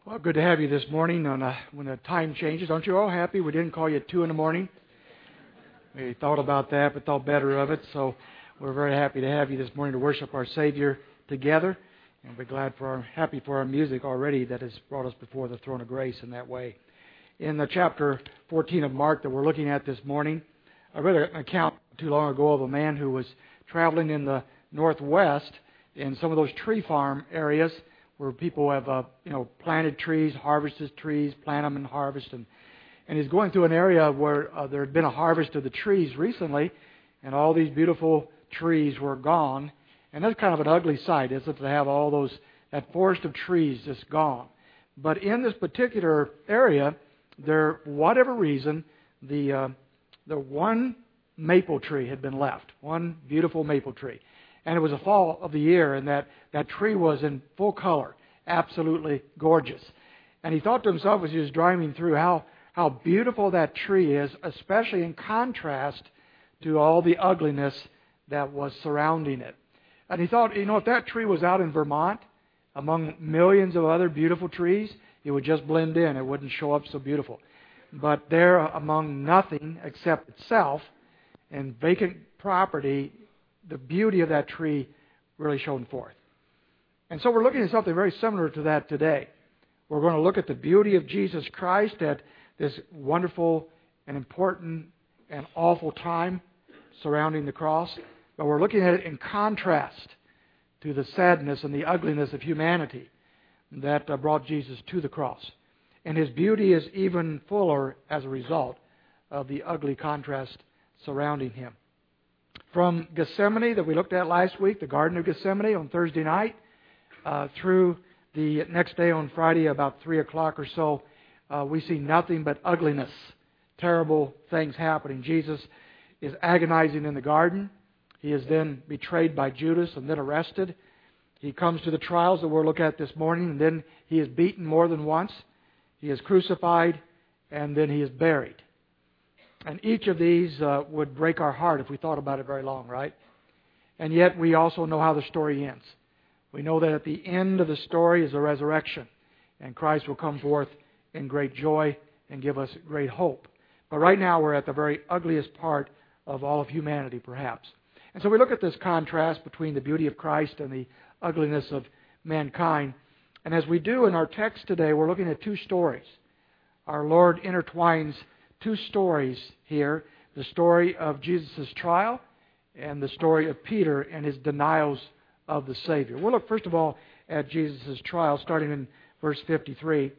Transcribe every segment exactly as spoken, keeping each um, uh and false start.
Well, good to have you this morning on a, when the time changes. Aren't you all happy we didn't call you at two in the morning? We thought about that, but thought better of it. So we're very happy to have you this morning to worship our Savior together. And we're glad for our, happy for our music already that has brought us before the throne of grace in that way. In the chapter fourteen of Mark that we're looking at this morning, I read an account too long ago of a man who was traveling in the Northwest in some of those tree farm areas where people have, uh, you know, planted trees, harvested trees, plant them and harvest. And, and he's going through an area where uh, there had been a harvest of the trees recently, and all these beautiful trees were gone. And that's kind of an ugly sight, isn't it, to have all those, that forest of trees just gone. But in this particular area, there, for whatever reason, the, uh, the one maple tree had been left, one beautiful maple tree. And it was the fall of the year, and that, that tree was in full color, absolutely gorgeous. And he thought to himself as he was driving through how, how beautiful that tree is, especially in contrast to all the ugliness that was surrounding it. And he thought, you know, if that tree was out in Vermont, among millions of other beautiful trees, it would just blend in. It wouldn't show up so beautiful. But there, among nothing except itself and vacant property, the beauty of that tree really shone forth. And so we're looking at something very similar to that today. We're going to look at the beauty of Jesus Christ at this wonderful and important and awful time surrounding the cross. But we're looking at it in contrast to the sadness and the ugliness of humanity that uh, brought Jesus to the cross. And His beauty is even fuller as a result of the ugly contrast surrounding Him. From Gethsemane that we looked at last week, the Garden of Gethsemane on Thursday night, uh, through the next day on Friday about three o'clock or so, uh, we see nothing but ugliness, terrible things happening. Jesus is agonizing in the garden. He is then betrayed by Judas and then arrested. He comes to the trials that we'll look at this morning, and then He is beaten more than once. He is crucified, and then He is buried. And each of these uh, would break our heart if we thought about it very long, right? And yet we also know how the story ends. We know that at the end of the story is a resurrection, and Christ will come forth in great joy and give us great hope. But right now we're at the very ugliest part of all of humanity, perhaps. And so we look at this contrast between the beauty of Christ and the ugliness of mankind. And as we do in our text today, we're looking at two stories. Our Lord intertwines two stories here, the story of Jesus' trial and the story of Peter and his denials of the Savior. We'll look first of all at Jesus' trial, starting in verse fifty-three.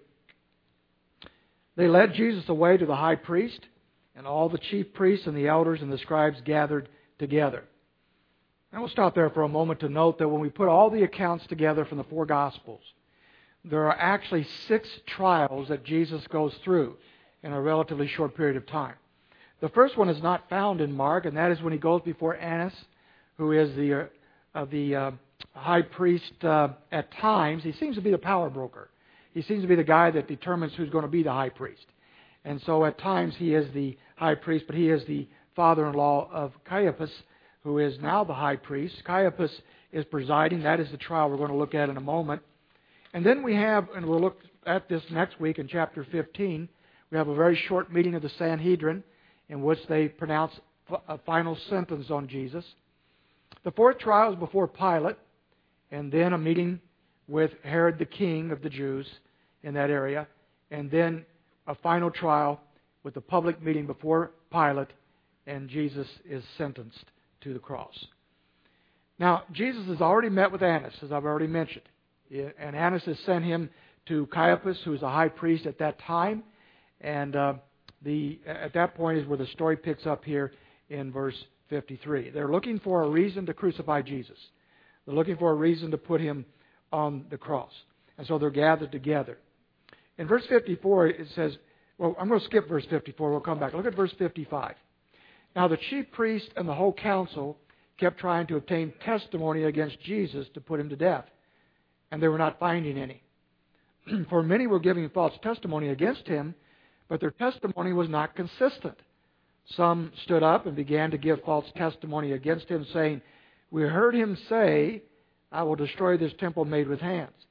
They led Jesus away to the high priest, and all the chief priests and the elders and the scribes gathered together. And we'll stop there for a moment to note that when we put all the accounts together from the four Gospels, there are actually six trials that Jesus goes through in a relatively short period of time. The first one is not found in Mark, and that is when He goes before Annas, who is the uh, the uh, high priest uh, at times. He seems to be the power broker. He seems to be the guy that determines who's going to be the high priest. And so at times he is the high priest, but he is the father-in-law of Caiaphas, who is now the high priest. Caiaphas is presiding. That is the trial we're going to look at in a moment. And then we have, and we'll look at this next week in chapter fifteen, we have a very short meeting of the Sanhedrin in which they pronounce a final sentence on Jesus. The fourth trial is before Pilate, and then a meeting with Herod the king of the Jews in that area, and then a final trial with the public meeting before Pilate, and Jesus is sentenced to the cross. Now, Jesus has already met with Annas, as I've already mentioned, and Annas has sent him to Caiaphas, who is a high priest at that time. And uh, the at that point is where the story picks up here in verse fifty-three. They're looking for a reason to crucify Jesus. They're looking for a reason to put Him on the cross. And so they're gathered together. In verse fifty-four, it says, well, I'm going to skip verse fifty-four. We'll come back. Look at verse fifty-five. Now the chief priest and the whole council kept trying to obtain testimony against Jesus to put Him to death. And they were not finding any. For many were giving false testimony against Him, but their testimony was not consistent. Some stood up and began to give false testimony against Him, saying, "We heard Him say, 'I will destroy this temple made with hands,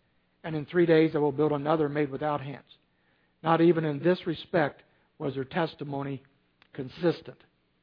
and in three days I will build another made without hands. Not even in this respect was their testimony consistent.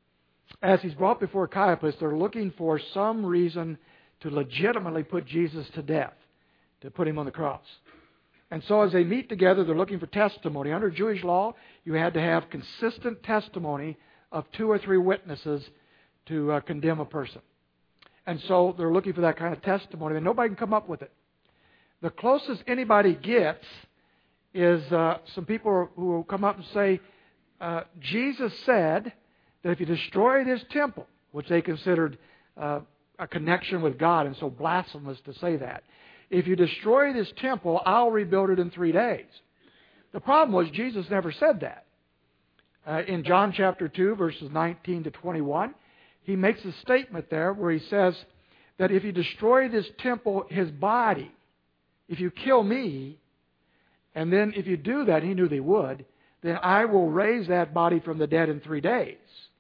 As he's brought before Caiaphas, they're looking for some reason to legitimately put Jesus to death, to put him on the cross. And so as they meet together, they're looking for testimony. Under Jewish law, you had to have consistent testimony of two or three witnesses to uh, condemn a person. And so they're looking for that kind of testimony, and nobody can come up with it. The closest anybody gets is uh, some people who will come up and say, uh, Jesus said that if you destroy this temple, which they considered uh, a connection with God, and so blasphemous to say that, if you destroy this temple, I'll rebuild it in three days. The problem was Jesus never said that. Uh, in John chapter two, verses nineteen to twenty-one, he makes a statement there where he says that if you destroy this temple, his body, if you kill me, and then if you do that, he knew they would, then I will raise that body from the dead in three days.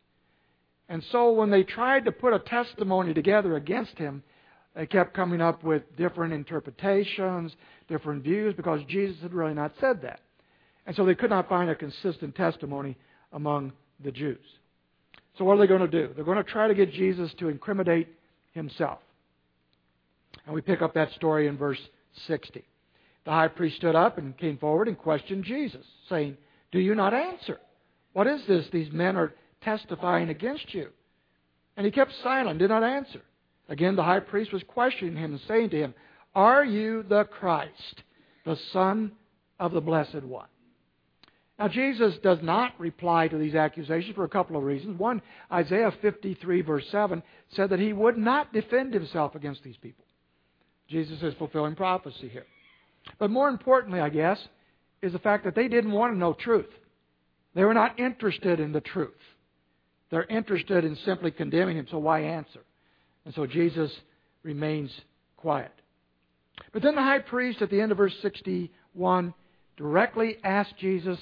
And so when they tried to put a testimony together against him, they kept coming up with different interpretations, different views, because Jesus had really not said that. And so they could not find a consistent testimony among the Jews. So what are they going to do? They're going to try to get Jesus to incriminate himself. And we pick up that story in verse sixty. The high priest stood up and came forward and questioned Jesus, saying, "Do you not answer? What is this these men are testifying against you?" And he kept silent, did not answer. Again, the high priest was questioning him and saying to him, "Are you the Christ, the Son of the Blessed One?" Now, Jesus does not reply to these accusations for a couple of reasons. One, Isaiah fifty-three, verse seven, said that he would not defend himself against these people. Jesus is fulfilling prophecy here. But more importantly, I guess, is the fact that they didn't want to know truth. They were not interested in the truth. They're interested in simply condemning him, so why answer? And so Jesus remains quiet. But then the high priest at the end of verse sixty-one directly asked Jesus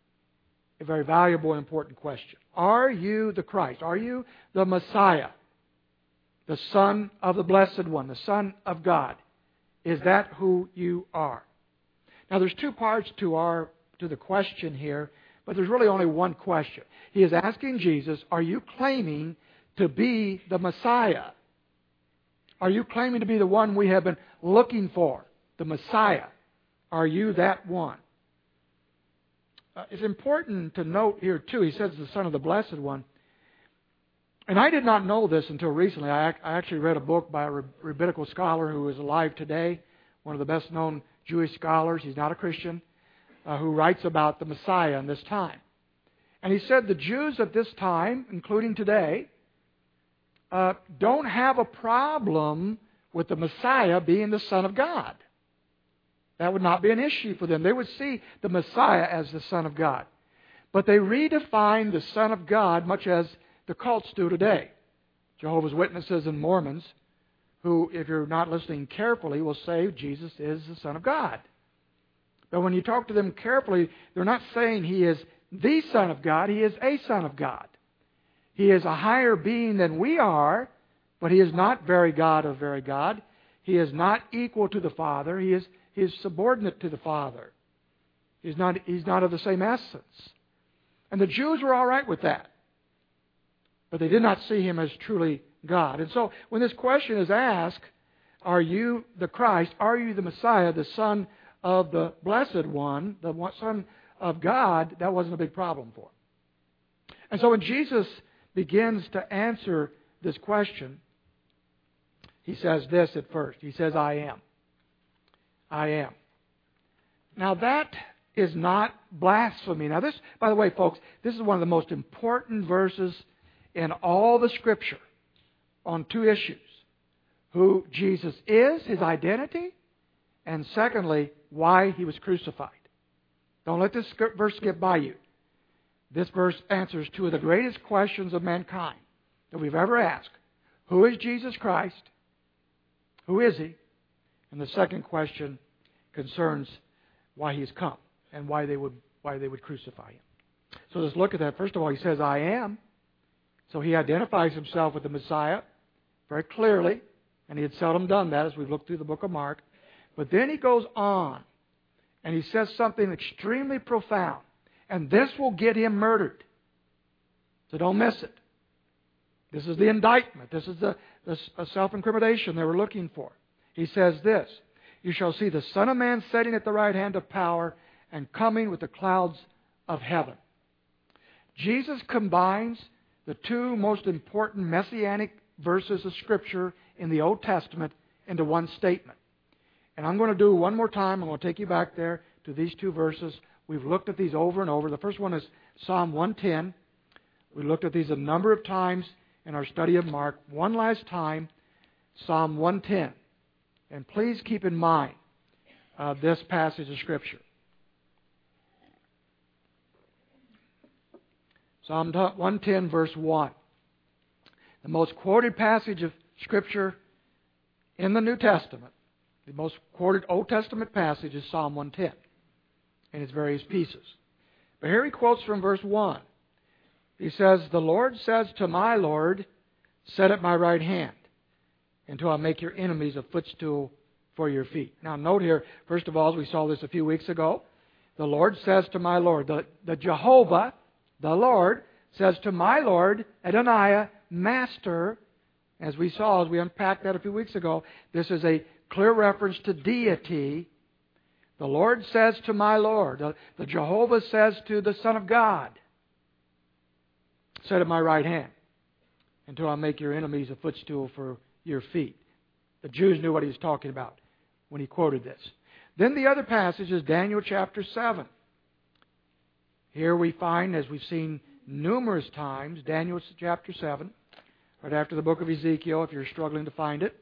a very valuable and important question. Are you the Christ? Are you the Messiah? The Son of the Blessed One, the Son of God? Is that who you are? Now there's two parts to our to the question here, but there's really only one question. He is asking Jesus, are you claiming to be the Messiah? Are you claiming to be the one we have been looking for, the Messiah? Are you that one? Uh, it's important to note here, too, he says the Son of the Blessed One. And I did not know this until recently. I, I actually read a book by a rabbinical scholar who is alive today, one of the best-known Jewish scholars. He's not a Christian, uh, who writes about the Messiah in this time. And he said the Jews at this time, including today, uh, don't have a problem with the Messiah being the Son of God. That would not be an issue for them. They would see the Messiah as the Son of God. But they redefine the Son of God much as the cults do today. Jehovah's Witnesses and Mormons, who, if you're not listening carefully, will say Jesus is the Son of God. But when you talk to them carefully, they're not saying He is the Son of God. He is a Son of God. He is a higher being than we are, but He is not very God of very God. He is not equal to the Father. He is He is subordinate to the Father. He's not, he's not of the same essence. And the Jews were all right with that. But they did not see Him as truly God. And so when this question is asked, are you the Christ? Are you the Messiah, the Son of the Blessed One, the Son of God? That wasn't a big problem for Him. And so when Jesus begins to answer this question, He says this at first. He says, I am. I am. Now that is not blasphemy. Now this, by the way, folks, this is one of the most important verses in all the Scripture on two issues. Who Jesus is, His identity, and secondly, why He was crucified. Don't let this verse skip by you. This verse answers two of the greatest questions of mankind that we've ever asked. Who is Jesus Christ? Who is He? And the second question concerns why He's come and why they would why they would crucify Him. So let's look at that. First of all, He says, I am. So He identifies Himself with the Messiah very clearly, and He had seldom done that as we've looked through the book of Mark. But then he goes on, and he says something extremely profound. And this will get him murdered. So don't miss it. This is the indictment. This is the, the self-incrimination they were looking for. He says this, "You shall see the Son of Man sitting at the right hand of power and coming with the clouds of heaven." Jesus combines the two most important messianic verses of Scripture in the Old Testament into one statement. And I'm going to do one more time. I'm going to take you back there to these two verses. We've looked at these over and over. The first one is Psalm one ten. We looked at these a number of times in our study of Mark. One last time, Psalm one ten. And please keep in mind uh, this passage of Scripture. Psalm one ten, verse one. The most quoted passage of Scripture in the New Testament, the most quoted Old Testament passage is Psalm one ten in its various pieces. But here he quotes from verse one. He says, "The Lord says to my Lord, sit at my right hand, until I make your enemies a footstool for your feet." Now note here, first of all, as we saw this a few weeks ago, the Lord says to my Lord. The, the Jehovah, the Lord, says to my Lord, Adonai, Master. As we saw, as we unpacked that a few weeks ago, this is a clear reference to deity. The Lord says to my Lord. The, the Jehovah says to the Son of God, "Sit at my right hand, until I make your enemies a footstool for your feet." The Jews knew what he was talking about when he quoted this. Then the other passage is Daniel chapter seven. Here we find, as we've seen numerous times, Daniel chapter seven, right after the book of Ezekiel, if you're struggling to find it,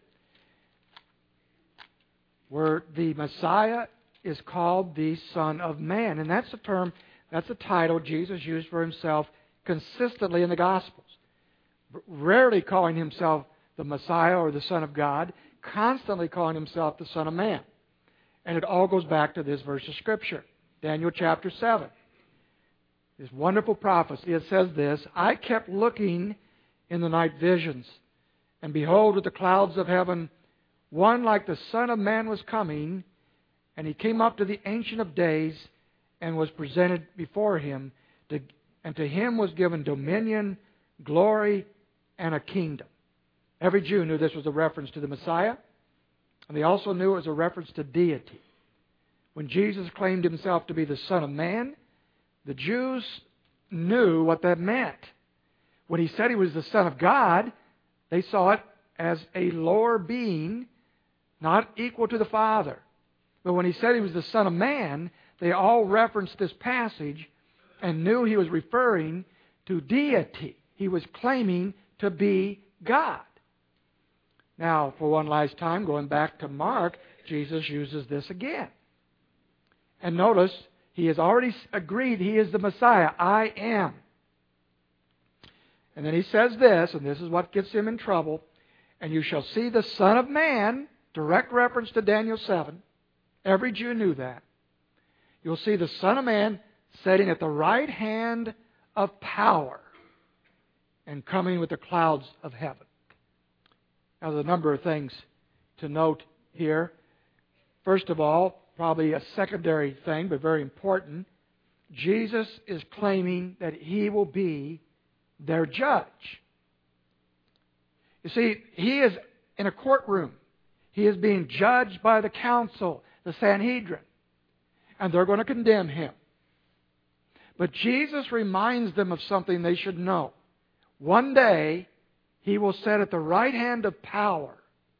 where the Messiah is called the Son of Man. And that's a term, that's a title Jesus used for himself consistently in the Gospels. Rarely calling himself the Messiah or the Son of God, constantly calling himself the Son of Man. And it all goes back to this verse of Scripture, Daniel chapter seven. This wonderful prophecy, it says this, "I kept looking in the night visions, and behold, with the clouds of heaven, one like the Son of Man was coming, and he came up to the Ancient of Days, and was presented before him, to, and to him was given dominion, glory, and a kingdom." Every Jew knew this was a reference to the Messiah, and they also knew it was a reference to deity. When Jesus claimed himself to be the Son of Man, the Jews knew what that meant. When he said he was the Son of God, they saw it as a lower being, not equal to the Father. But when he said he was the Son of Man, they all referenced this passage and knew he was referring to deity. He was claiming to be God. Now, for one last time, going back to Mark, Jesus uses this again. And notice, he has already agreed he is the Messiah. I am. And then he says this, and this is what gets him in trouble. "And you shall see the Son of Man," direct reference to Daniel seven. Every Jew knew that. "You'll see the Son of Man sitting at the right hand of power and coming with the clouds of heaven." Now, there's a number of things to note here. First of all, probably a secondary thing, but very important, Jesus is claiming that he will be their judge. You see, he is in a courtroom. He is being judged by the council, the Sanhedrin, and they're going to condemn him. But Jesus reminds them of something they should know. One day, he will sit at the right hand of power,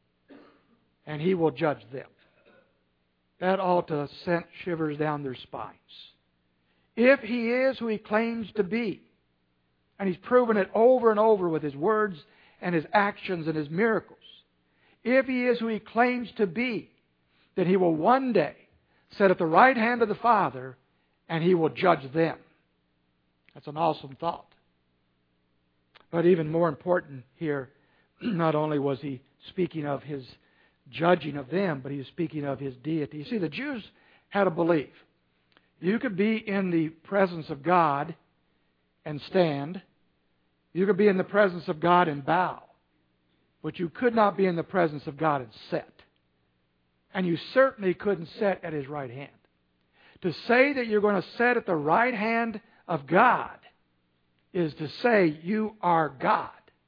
and he will judge them. That ought to send shivers down their spines. If he is who he claims to be, and he's proven it over and over with his words and his actions and his miracles, if he is who he claims to be, then he will one day sit at the right hand of the Father, and he will judge them. That's an awesome thought. But even more important here, not only was he speaking of his judging of them, but he was speaking of his deity. You see, the Jews had a belief. You could be in the presence of God and stand. You could be in the presence of God and bow. But you could not be in the presence of God and sit. And you certainly couldn't sit at His right hand. To say that you're going to sit at the right hand of God is to say you are God.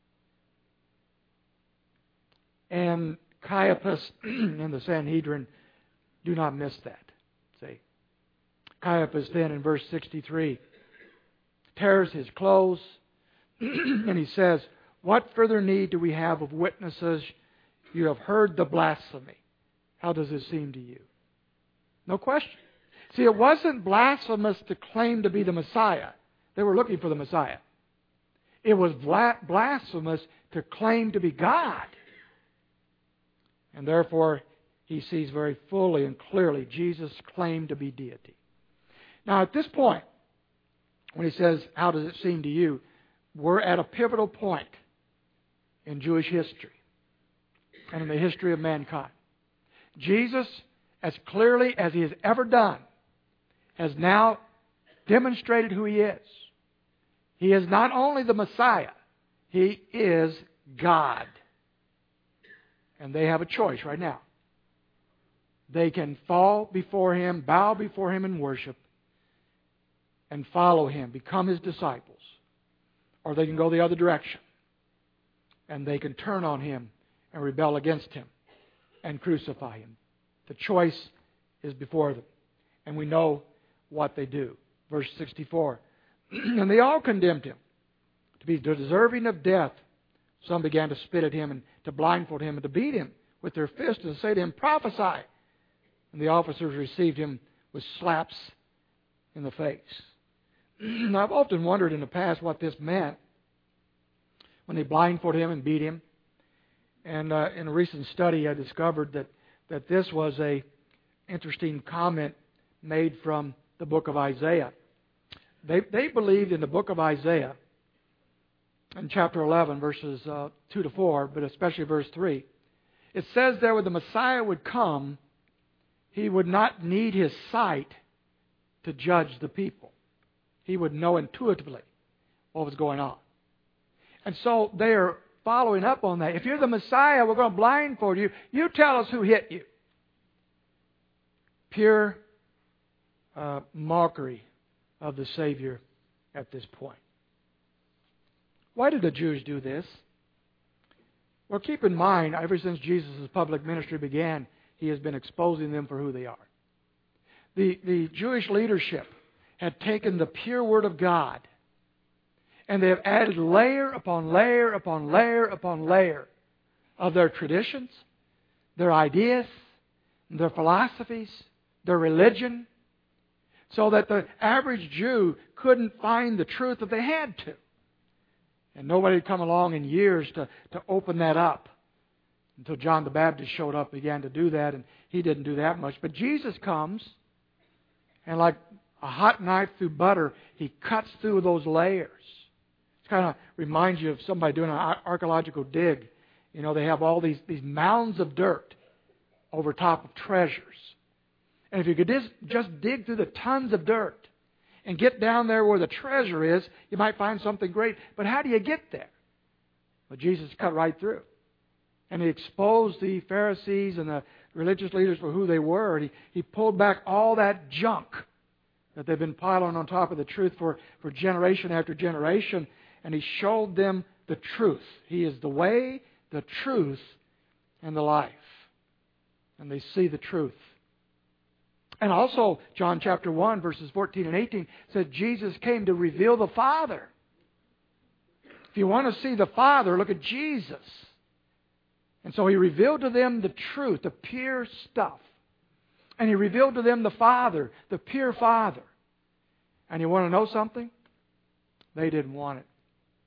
And Caiaphas and the Sanhedrin do not miss that. See, Caiaphas then in verse sixty-three tears his clothes and he says, "What further need do we have of witnesses? You have heard the blasphemy. How does it seem to you?" No question. See, it wasn't blasphemous to claim to be the Messiah. They were looking for the Messiah. It was blasphemous to claim to be God. And therefore, he sees very fully and clearly Jesus claimed to be deity. Now, at this point, when he says, "How does it seem to you?" we're at a pivotal point in Jewish history and in the history of mankind. Jesus, as clearly as He has ever done, has now demonstrated who He is. He is not only the Messiah, He is God. And they have a choice right now. They can fall before Him, bow before Him in worship, and follow Him, become His disciples. Or they can go the other direction. And they can turn on Him and rebel against Him and crucify Him. The choice is before them. And we know what they do. Verse sixty-four. "And they all condemned Him to be deserving of death. Some began to spit at Him and to blindfold Him and to beat Him with their fists and say to Him, 'Prophesy.' And the officers received Him with slaps in the face." Now, I've often wondered in the past what this meant when they blindfolded Him and beat Him. And uh, in a recent study, I discovered that, that this was a interesting comment made from the book of Isaiah. They, they believed in the book of Isaiah, in chapter eleven, verses uh, two to four, but especially verse three. It says there when the Messiah would come, He would not need His sight to judge the people. He would know intuitively what was going on. And so they are following up on that. If you're the Messiah, we're going to blindfold you. You tell us who hit you. Pure uh, mockery of the Savior at this point. Why did the Jews do this? Well, keep in mind, ever since Jesus' public ministry began, He has been exposing them for who they are. The, the Jewish leadership had taken the pure Word of God and they have added layer upon layer upon layer upon layer of their traditions, their ideas, their philosophies, their religion, so that the average Jew couldn't find the truth that they had to. And nobody had come along in years to, to open that up until John the Baptist showed up and began to do that, and he didn't do that much. But Jesus comes, and like a hot knife through butter, He cuts through those layers. It kind of reminds you of somebody doing an archaeological dig. You know, they have all these, these mounds of dirt over top of treasures. And if you could just, just dig through the tons of dirt and get down there where the treasure is, you might find something great. But how do you get there? Well, Jesus cut right through. And He exposed the Pharisees and the religious leaders for who they were. And he, he pulled back all that junk that they've been piling on top of the truth for, for generation after generation. And He showed them the truth. He is the way, the truth, and the life. And they see the truth. And also, John chapter one, verses fourteen and eighteen, said Jesus came to reveal the Father. If you want to see the Father, look at Jesus. And so He revealed to them the truth, the pure stuff. And He revealed to them the Father, the pure Father. And you want to know something? They didn't want it.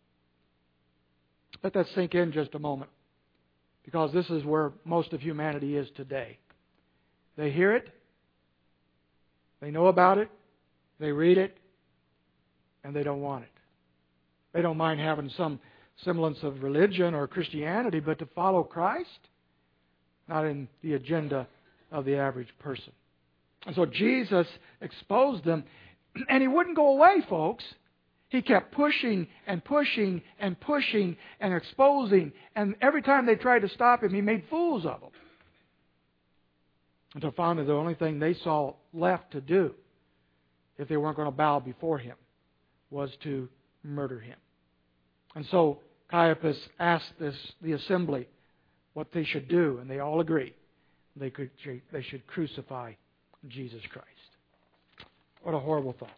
Let that sink in just a moment. Because this is where most of humanity is today. They hear it. They know about it. They read it. And they don't want it. They don't mind having some semblance of religion or Christianity, but to follow Christ, not in the agenda of the average person. And so Jesus exposed them, and He wouldn't go away, folks. He kept pushing and pushing and pushing and exposing, and every time they tried to stop Him, He made fools of them. until finally the only thing they saw left to do, if they weren't going to bow before him, was to murder him. And so Caiaphas asked this, the assembly what they should do, and they all agreed they could they should crucify Jesus Christ. What a horrible thought.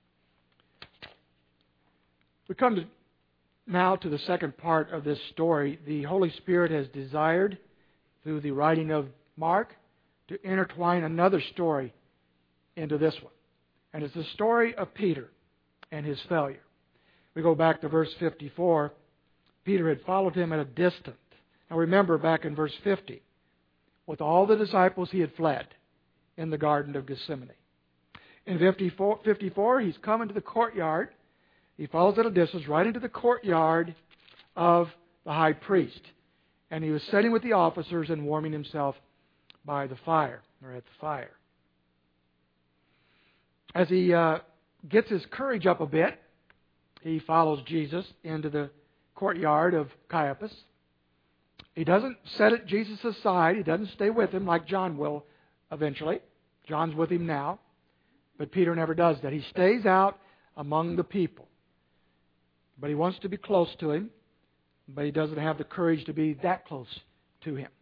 We come to now to the second part of this story. The Holy Spirit has desired, through the writing of Mark, to intertwine another story into this one. And it's the story of Peter and his failure. We go back to verse fifty-four. Peter had followed him at a distance. Now remember back in verse fifty, with all the disciples he had fled in the Garden of Gethsemane. In fifty-four, fifty-four he's come into the courtyard. He follows at a distance right into the courtyard of the high priest. And he was sitting with the officers and warming himself by the fire, or at the fire. As he uh, gets his courage up a bit, he follows Jesus into the courtyard of Caiaphas. He doesn't set at Jesus' side. He doesn't stay with him like John will eventually. John's with him now. But Peter never does that. He stays out among the people. But he wants to be close to him. But he doesn't have the courage to be that close to him.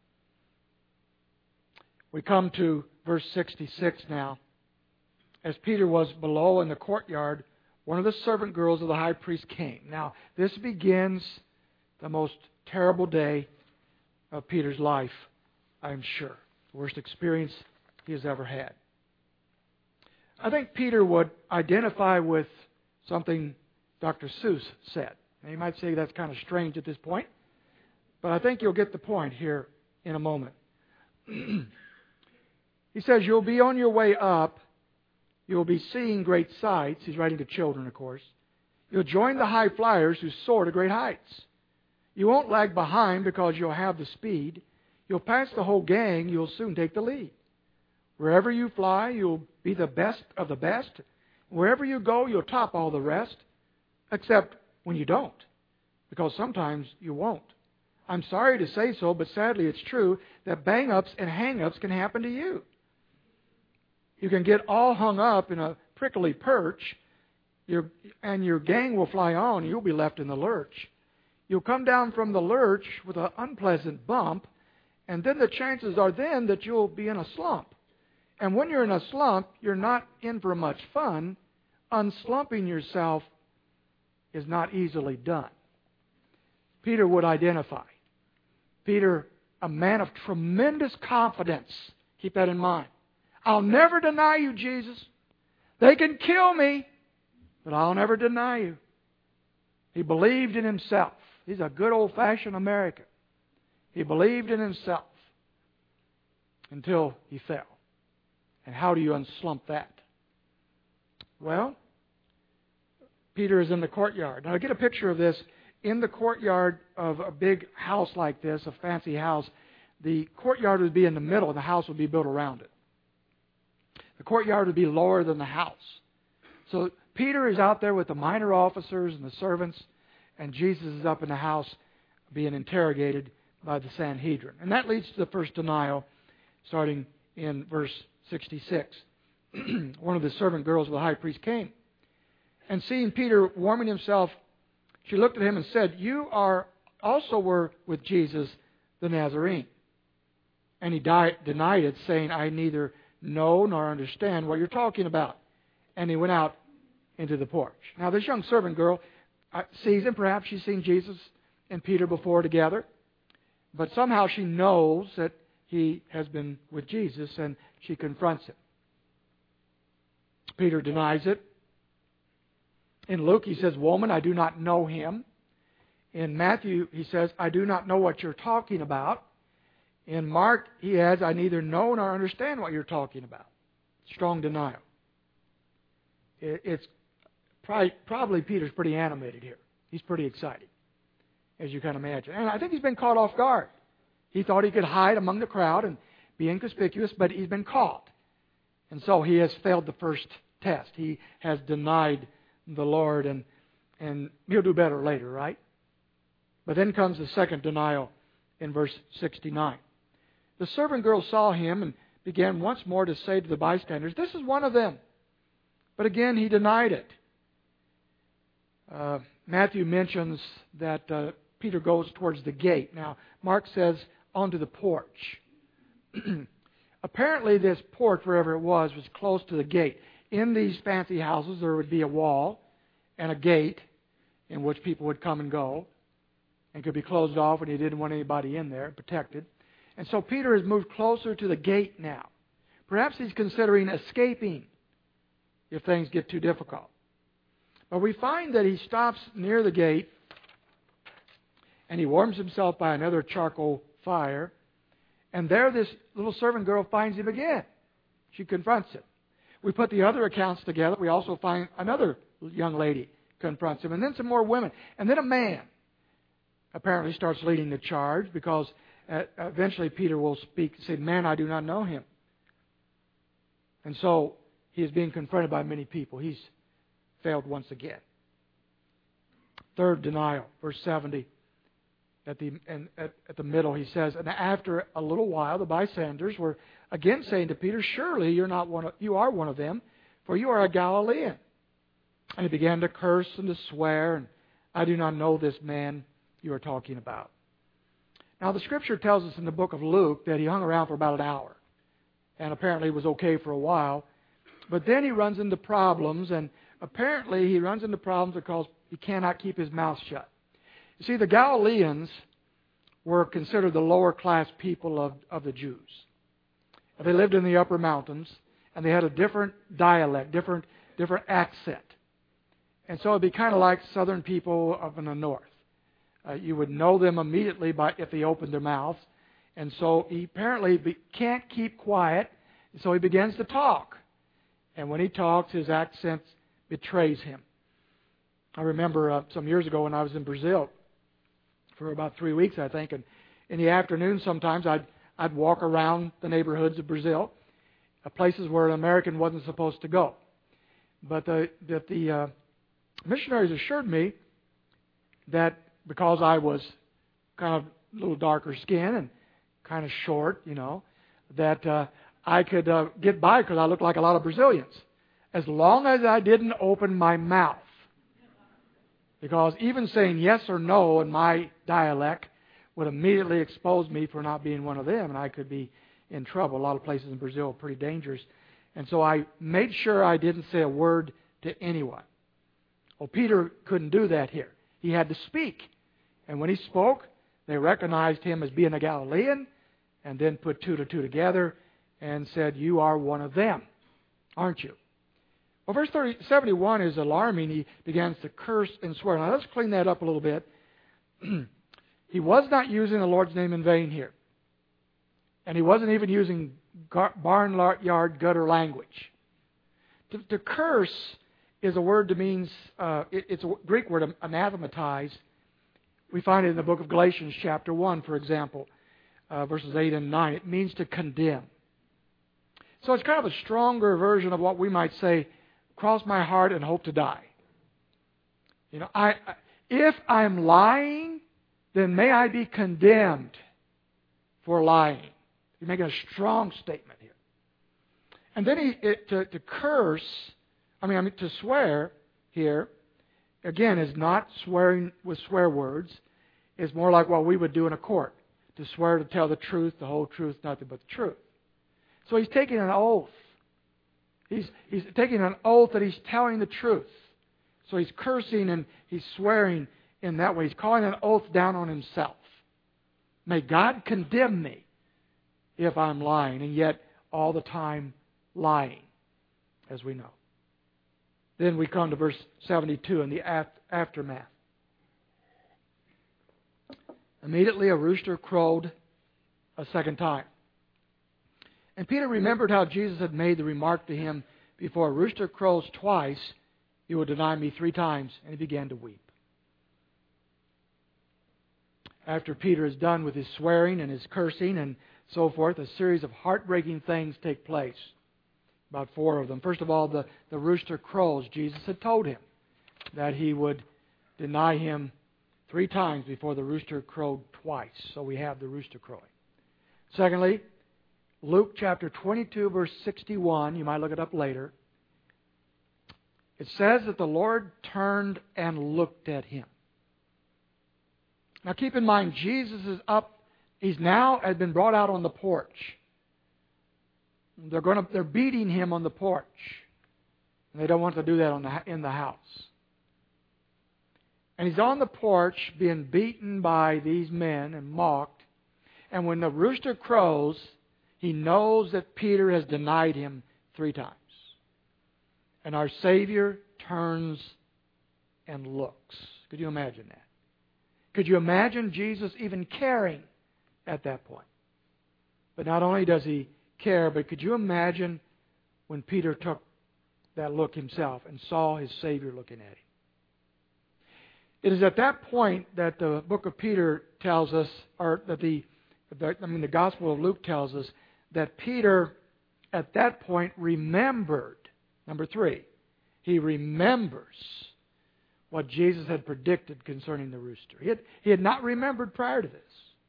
We come to verse sixty-six now. As Peter was below in the courtyard, one of the servant girls of the high priest came. Now, this begins the most terrible day of Peter's life, I'm sure. The worst experience he has ever had. I think Peter would identify with something Doctor Seuss said. Now, you might say that's kind of strange at this point, but I think you'll get the point here in a moment. He says, you'll be on your way up. You'll be seeing great sights. He's writing to children, of course. You'll join the high flyers who soar to great heights. You won't lag behind because you'll have the speed. You'll pass the whole gang. You'll soon take the lead. Wherever you fly, you'll be the best of the best. Wherever you go, you'll top all the rest. Except when you don't, because sometimes you won't. I'm sorry to say so, but sadly it's true that bang-ups and hang-ups can happen to you. You can get all hung up in a prickly perch, your, and your gang will fly on, and you'll be left in the lurch. You'll come down from the lurch with an unpleasant bump, and then the chances are then that you'll be in a slump. And when you're in a slump, you're not in for much fun. Unslumping yourself is not easily done. Peter would identify. Peter, a man of tremendous confidence. Keep that in mind. I'll never deny you, Jesus. They can kill me, but I'll never deny you. He believed in himself. He's a good old-fashioned American. He believed in himself until he fell. And how do you unslump that? Well, Peter is in the courtyard. Now, get a picture of this. In the courtyard of a big house like this, a fancy house, the courtyard would be in the middle and the house would be built around it. The courtyard would be lower than the house. So Peter is out there with the minor officers and the servants, and Jesus is up in the house being interrogated by the Sanhedrin. And that leads to the first denial, starting in verse sixty-six. One of the servant girls of the high priest came, and seeing Peter warming himself, she looked at him and said, you are also were with Jesus the Nazarene. And he died, denied it, saying, I neither know nor understand what you're talking about. And he went out into the porch. Now, this young servant girl uh, sees him. Perhaps she's seen Jesus and Peter before together. But somehow she knows that he has been with Jesus, and she confronts him. Peter denies it. In Luke, he says, woman, I do not know him. In Matthew, he says, I do not know what you're talking about. In Mark, he adds, I neither know nor understand what you're talking about. Strong denial. It's probably, probably Peter's pretty animated here. He's pretty excited, as you can imagine. And I think he's been caught off guard. He thought he could hide among the crowd and be inconspicuous, but he's been caught. And so he has failed the first test. He has denied the Lord, and, and he'll do better later, right? But then comes the second denial in verse sixty-nine. The servant girl saw him and began once more to say to the bystanders, "This is one of them." But again, he denied it. Uh, Matthew mentions that uh, Peter goes towards the gate. Now, Mark says onto the porch. Apparently, this porch, wherever it was, was close to the gate. In these fancy houses, there would be a wall and a gate in which people would come and go, and could be closed off when he didn't want anybody in there, protected. And so Peter has moved closer to the gate now. Perhaps he's considering escaping if things get too difficult. But we find that he stops near the gate and he warms himself by another charcoal fire. And there this little servant girl finds him again. She confronts him. We put the other accounts together. We also find another young lady confronts him. And then some more women. And then a man apparently starts leading the charge, because eventually Peter will speak and say, "Man, I do not know him." And so he is being confronted by many people. He's failed once again. Third denial, verse seventy. At the, and at, at the middle, he says, "And after a little while, the bystanders were again saying to Peter, 'Surely you're not one of, you are one of them, for you are a Galilean.' And he began to curse and to swear, and 'I do not know this man you are talking about.'" Now, the Scripture tells us in the book of Luke that he hung around for about an hour, and apparently was okay for a while. But then he runs into problems, and apparently he runs into problems because he cannot keep his mouth shut. You see, the Galileans were considered the lower class people of, of the Jews. They lived in the upper mountains, and they had a different dialect, different different accent. And so it'd be kind of like southern people up in the north. Uh, you would know them immediately by if they opened their mouths. And so he apparently be, can't keep quiet, so he begins to talk. And when he talks, his accent betrays him. I remember uh, some years ago when I was in Brazil for about three weeks, I think, and in the afternoon sometimes I'd I'd walk around the neighborhoods of Brazil, uh, places where an American wasn't supposed to go. But the, that the uh, missionaries assured me that because I was kind of a little darker skin and kind of short, you know, that uh, I could uh, get by because I looked like a lot of Brazilians, as long as I didn't open my mouth. Because even saying yes or no in my dialect would immediately expose me for not being one of them, and I could be in trouble. A lot of places in Brazil are pretty dangerous. And so I made sure I didn't say a word to anyone. Well, Peter couldn't do that here. He had to speak. And when he spoke, they recognized him as being a Galilean, and then put two to two together and said, "You are one of them, aren't you?" Well, verse thirty, seventy-one is alarming. He begins to curse and swear. Now, let's clean that up a little bit. He was not using the Lord's name in vain here. And he wasn't even using barnyard gutter language. To, to curse is a word that means, uh, it, it's a Greek word, anathematize. We find it in the book of Galatians chapter one, for example, uh, verses eight and nine. It means to condemn. So it's kind of a stronger version of what we might say, cross my heart and hope to die. You know, I, I if I'm lying, then may I be condemned for lying. He's making a strong statement here. And then he it, to, to curse, I mean, I mean to swear here, again, is not swearing with swear words. It's more like what we would do in a court. To swear to tell the truth, the whole truth, nothing but the truth. So he's taking an oath. He's, he's taking an oath that he's telling the truth. So he's cursing and he's swearing in that way. He's calling an oath down on himself. May God condemn me if I'm lying, and yet all the time lying, as we know. Then we come to verse seventy-two in the aftermath. Immediately a rooster crowed a second time. And Peter remembered how Jesus had made the remark to him, "Before a rooster crows twice, you will deny me three times." And he began to weep. After Peter is done with his swearing and his cursing and so forth, a series of heartbreaking things take place. About four of them. First of all, the, the rooster crows. Jesus had told him that he would deny him three times before the rooster crowed twice. So we have the rooster crowing. Secondly, Luke chapter twenty-two, verse sixty-one. You might look it up later. It says that the Lord turned and looked at him. Now keep in mind, Jesus is up. He's now has been brought out on the porch. They're going to, they're beating him on the porch. And they don't want to do that on the, in the house. And he's on the porch being beaten by these men and mocked. And when the rooster crows, he knows that Peter has denied him three times. And our Savior turns and looks. Could you imagine that? Could you imagine Jesus even caring at that point? But not only does He care, but could you imagine when Peter took that look himself and saw his Savior looking at him? It is at that point that the book of Peter tells us, or that the, the I mean the Gospel of Luke tells us, that Peter at that point remembered, number three, he remembers what Jesus had predicted concerning the rooster. He had, he had not remembered prior to this.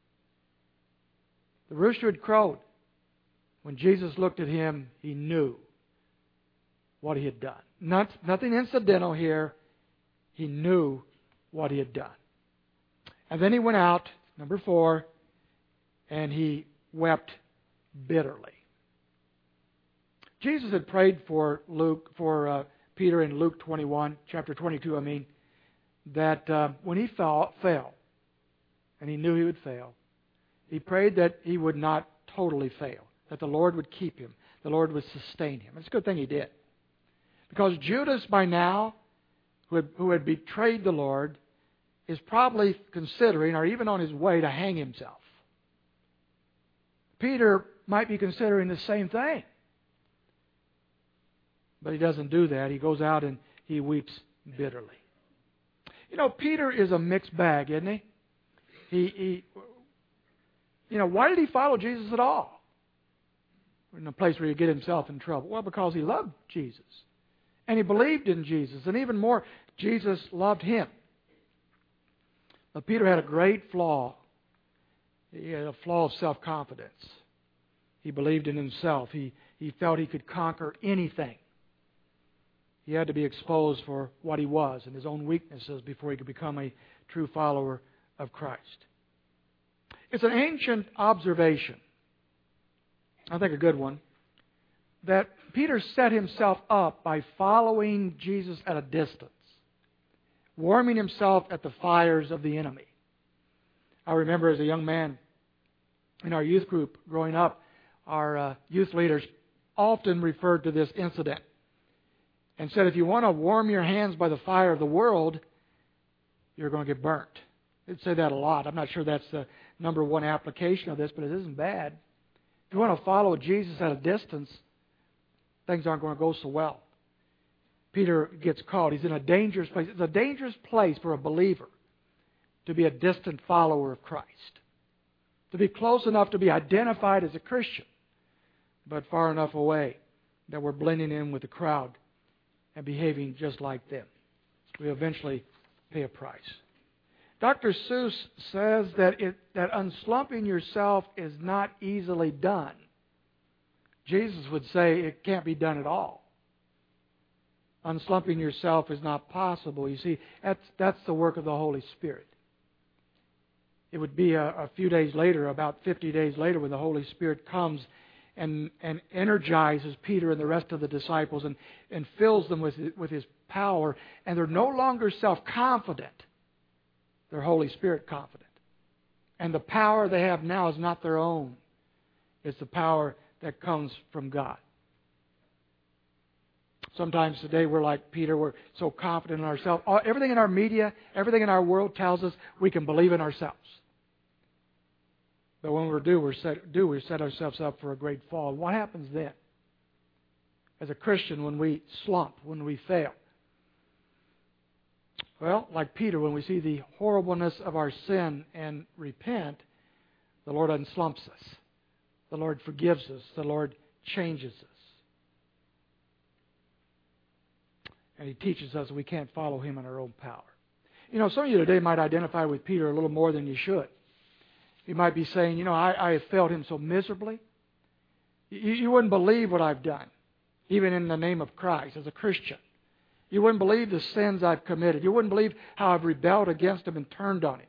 The rooster had crowed. When Jesus looked at him, he knew what he had done. Not, nothing incidental here. He knew what he had done. And then he went out, number four, and he wept bitterly. Jesus had prayed for Luke, for uh, Peter in Luke twenty-one, chapter twenty-two, I mean, that uh, when he fell, fell, and he knew he would fail, he prayed that he would not totally fail, that the Lord would keep him, the Lord would sustain him. It's a good thing he did. Because Judas, by now, who had, who had betrayed the Lord, is probably considering, or even on his way, to hang himself. Peter might be considering the same thing. But he doesn't do that. He goes out and he weeps bitterly. You know, Peter is a mixed bag, isn't he? He, he you know, why did he follow Jesus at all? In a place where he get himself in trouble. Well, because he loved Jesus. And he believed in Jesus. And even more, Jesus loved him. But Peter had a great flaw. He had a flaw of self-confidence. He believed in himself. He, he felt he could conquer anything. He had to be exposed for what he was and his own weaknesses before he could become a true follower of Christ. It's an ancient observation, I think a good one, that Peter set himself up by following Jesus at a distance, warming himself at the fires of the enemy. I remember as a young man in our youth group growing up, our uh, youth leaders often referred to this incident and said, if you want to warm your hands by the fire of the world, you're going to get burnt. They'd say that a lot. I'm not sure that's the number one application of this, but it isn't bad. If you want to follow Jesus at a distance, things aren't going to go so well. Peter gets caught. He's in a dangerous place. It's a dangerous place for a believer to be a distant follower of Christ, to be close enough to be identified as a Christian, but far enough away that we're blending in with the crowd and behaving just like them. We eventually pay a price. Doctor Seuss says that it, that unslumping yourself is not easily done. Jesus would say it can't be done at all. Unslumping yourself is not possible. You see, that's, that's the work of the Holy Spirit. It would be a, a few days later, about fifty days later, when the Holy Spirit comes and, and energizes Peter and the rest of the disciples and, and fills them with, with His power. And they're no longer self-confident. They're Holy Spirit confident. And the power they have now is not their own. It's the power that comes from God. Sometimes today we're like Peter, we're so confident in ourselves. Everything in our media, everything in our world tells us we can believe in ourselves. But when we do, we're set, do we set ourselves up for a great fall. What happens then? As a Christian, when we slump, when we fail? Well, like Peter, when we see the horribleness of our sin and repent, the Lord unslumps us. The Lord forgives us. The Lord changes us. And He teaches us we can't follow Him in our own power. You know, some of you today might identify with Peter a little more than you should. You might be saying, you know, I, I have failed Him so miserably. You, you wouldn't believe what I've done, even in the name of Christ as a Christian. You wouldn't believe the sins I've committed. You wouldn't believe how I've rebelled against Him and turned on Him.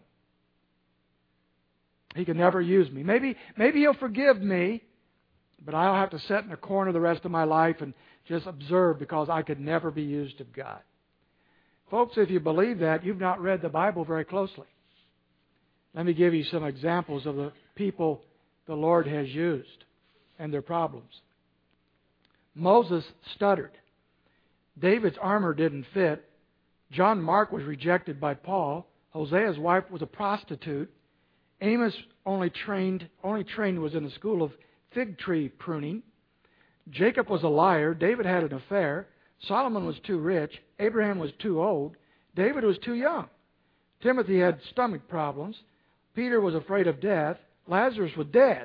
He can never use me. Maybe, maybe He'll forgive me, but I'll have to sit in a corner the rest of my life and just observe because I could never be used of God. Folks, if you believe that, you've not read the Bible very closely. Let me give you some examples of the people the Lord has used and their problems. Moses stuttered. David's armor didn't fit. John Mark was rejected by Paul. Hosea's wife was a prostitute. Amos only trained, only trained was in the school of fig tree pruning. Jacob was a liar. David had an affair. Solomon was too rich. Abraham was too old. David was too young. Timothy had stomach problems. Peter was afraid of death. Lazarus was dead.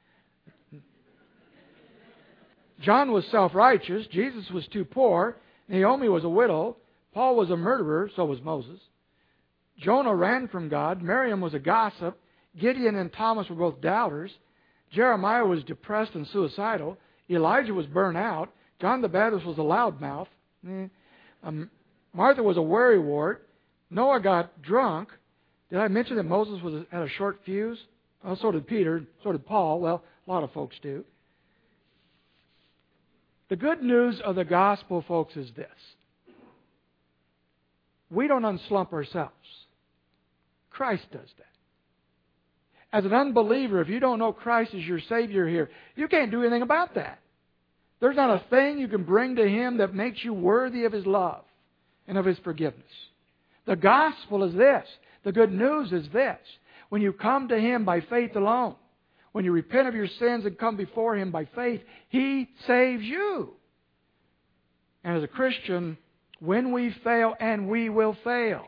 John was self-righteous. Jesus was too poor. Naomi was a widow. Paul was a murderer. So was Moses. Jonah ran from God. Miriam was a gossip. Gideon and Thomas were both doubters. Jeremiah was depressed and suicidal. Elijah was burnt out. John the Baptist was a loudmouth. Eh. Um, Martha was a worrywart. Noah got drunk. Did I mention that Moses was had a short fuse? Well, so did Peter. So did Paul. Well, a lot of folks do. The good news of the gospel, folks, is this. We don't unslump ourselves. Christ does that. As an unbeliever, if you don't know Christ as your Savior here, you can't do anything about that. There's not a thing you can bring to Him that makes you worthy of His love and of His forgiveness. The gospel is this. The good news is this. When you come to Him by faith alone, when you repent of your sins and come before Him by faith, He saves you. And as a Christian, when we fail, and we will fail,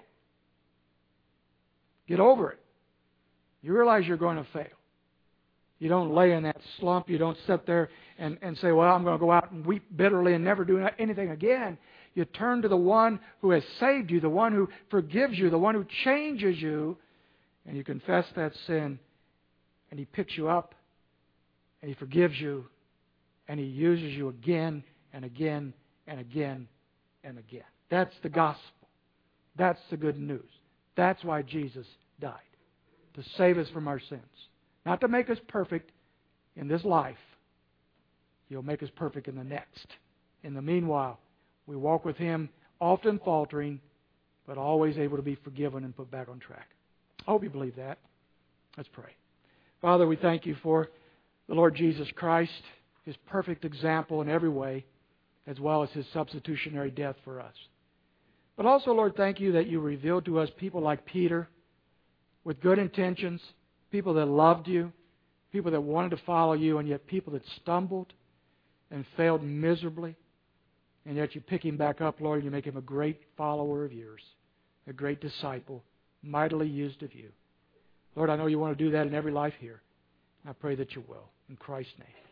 get over it. You realize you're going to fail. You don't lay in that slump. You don't sit there and, and say, well, I'm going to go out and weep bitterly and never do anything again. You turn to the one who has saved you, the one who forgives you, the one who changes you, and you confess that sin, and He picks you up, and He forgives you, and He uses you again and again and again and again. That's the gospel. That's the good news. That's why Jesus died, to save us from our sins. Not to make us perfect in this life. He'll make us perfect in the next. In the meanwhile, we walk with Him, often faltering, but always able to be forgiven and put back on track. I hope you believe that. Let's pray. Father, we thank You for the Lord Jesus Christ, His perfect example in every way, as well as His substitutionary death for us. But also, Lord, thank You that You revealed to us people like Peter with good intentions, people that loved You, people that wanted to follow You, and yet people that stumbled and failed miserably. And yet You pick him back up, Lord, and You make him a great follower of Yours, a great disciple, mightily used of You. Lord, I know You want to do that in every life here. I pray that You will. In Christ's name.